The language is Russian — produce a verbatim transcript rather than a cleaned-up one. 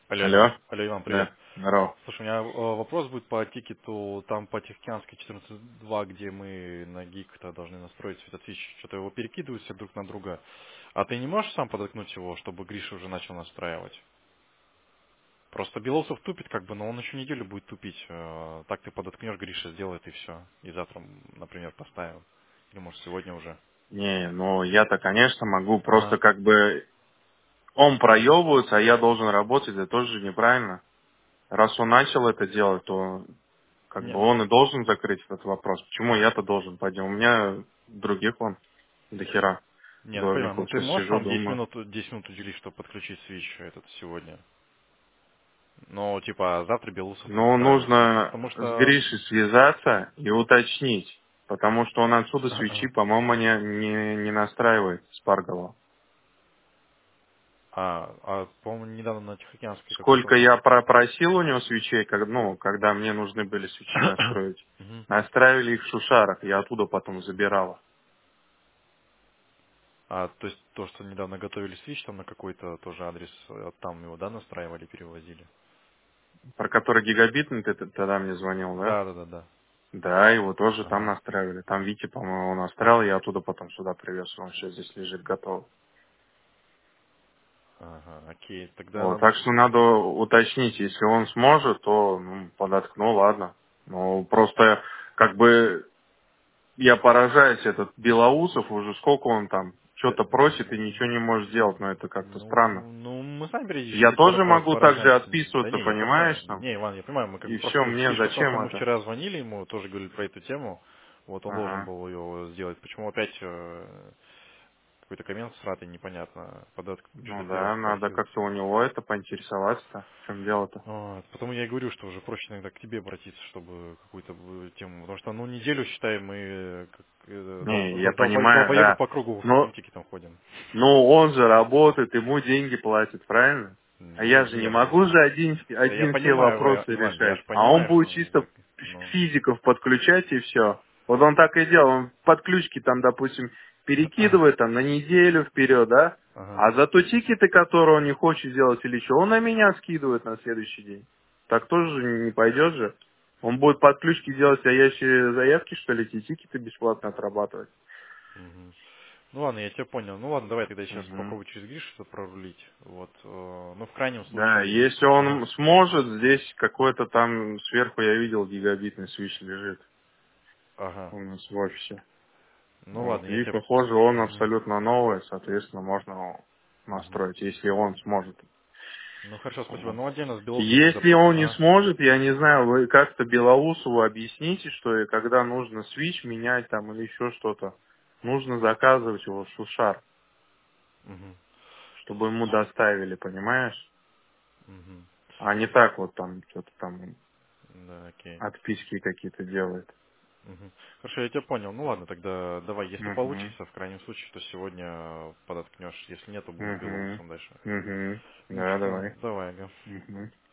Алло, Иван. Алло. Алло, Иван, привет. Да, здорово. Слушай, у меня э, вопрос будет по тикету, там по Тихоокеанской четырнадцать два, где мы на гик-то должны настроить светотвич. Что-то его перекидывают все друг на друга. А ты не можешь сам подоткнуть его, чтобы Гриша уже начал настраивать? Просто Белоусов тупит, как бы, но он еще неделю будет тупить. Э, Так ты подоткнешь, Гриша сделает и все. И завтра, м, например, поставим. Или может сегодня уже. Не, ну я-то, конечно, могу, просто Ага. как бы он проебывается, а я должен работать, это тоже неправильно. Раз он начал это делать, то как бы Не, он и должен закрыть этот вопрос. Почему я-то должен пойти? У меня других он до хера не, ну понимаю, ну должников. ты Сейчас можешь сижу, там десять думаю. минут, десять минут уделить, чтобы подключить свич этот сегодня? Ну, типа, завтра Белусов Но настраивает свич. Ну, нужно потому с что... Гришей связаться и уточнить, потому что он отсюда свечи, по-моему, не, не, не настраивает с Паргова. А, а, по-моему, недавно на Тихоокеанской Сколько какой-то... я пропросил у него свечей, как, ну, когда мне нужны были свечи настроить. Мгм. Настраивали их в Шушарах, я оттуда потом забирал. А, то есть то, что недавно готовили свич, там на какой-то тоже адрес, э, там его, да, настраивали, перевозили? Про который гигабитный ты т- тогда мне звонил, да? Да, да, да, да. Да, его тоже там Ага, настраивали. Там Витя, по-моему, настраивал, я оттуда потом сюда привез. Он сейчас здесь лежит готов. ага, окей. Тогда Вот, надо... так что надо уточнить, если он сможет, то ну, подоткну, ладно. Ну, просто как бы я поражаюсь, этот Белоусов, уже сколько он там Да, что-то просит и ничего не может сделать, но это как-то странно. ну, ну, мы сами Я периодически пора- тоже пора- могу также поражаемся. Да отписываться, не, я понимаю. понимаешь, там, Не, Иван, я понимаю, мы как и бы все, просто мне фишка в том, что зачем мы это? вчера звонили ему, тоже говорили про эту тему. Вот он должен Ага. был ее сделать. Почему опять э, какой-то коммент сратый, непонятно. Податок что-то Ну сделать да, надо просил. как-то у него это поинтересоваться-то, в чем дело-то. Вот. Потому я и говорю, что уже проще иногда к тебе обратиться, чтобы какую-то э, тему. Потому что, ну, неделю, считай, мы э, как э, дол- Не, я дол- долбо- понимаю, долбоебы да. по кругу по Но, критике там ходим. но он же работает, ему деньги платят, правильно? А Не, я же не не, могу же один, да я один все понимаю, вопросы Ива- Иван, я решать. же А он понимаю, будет что... чисто Ну, физиков подключать и все. Вот он так и делал, он подключки там, допустим, перекидывает там на неделю вперед, да? ага. А зато тикеты, которые он не хочет сделать или что, он на меня скидывает на следующий день. Так тоже не пойдет же. Он будет подключки делать, а я еще заявки, что ли, эти тикеты бесплатно отрабатывать. Мгм. Ну ладно, я тебя понял. Ну ладно, давай тогда сейчас Мгм. попробую через Гришу это прорулить. Вот. э, Ну, в крайнем Да, случае... если Ага. он сможет, здесь какой-то там сверху я видел гигабитный свич лежит Ага. у нас в офисе. Ну ладно, Вот. я И тебя... похоже, он Мгм. абсолютно новый, соответственно, можно его Мгм. настроить, если он сможет. Ну хорошо, спасибо. Вот. Ну, отдельно с Белоусом тогда... Если он не Ага. сможет, я не знаю, вы как-то Белоусову объясните, что и когда нужно свич менять там или еще что-то, нужно заказывать его в Шушар, Мгм. чтобы ему доставили, понимаешь? Мгм. А не так вот там что-то там Да, окей. отписки какие-то делает. Мгм. Хорошо, я тебя понял. Ну ладно, тогда давай, если Угу. получится, в крайнем случае, то сегодня подоткнешь. Если нет, то будем с Угу. Белоусом дальше. Угу. Ну Да, что, давай. давай, ага. Угу.